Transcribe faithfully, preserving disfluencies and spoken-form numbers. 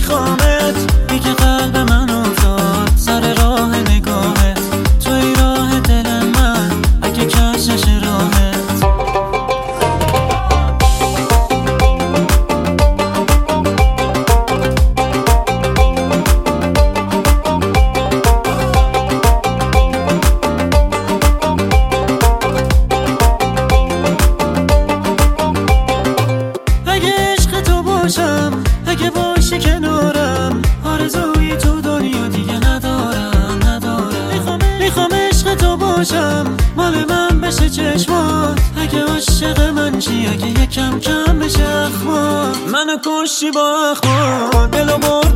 میخوامت، دیگه قلب من افتاد سر راه نگاهت، توی راه دل من اگه کج نشه راهت. اگه باشی کنارم آرزویی تو دنیا دیگه ندارم ندارم میخوام میخوام عشق تو باشم، مال من بشه چشمات. اگه عاشق من چی، اگه یکم کم بشه اخمات، منو کشی با اخمات، دلو برد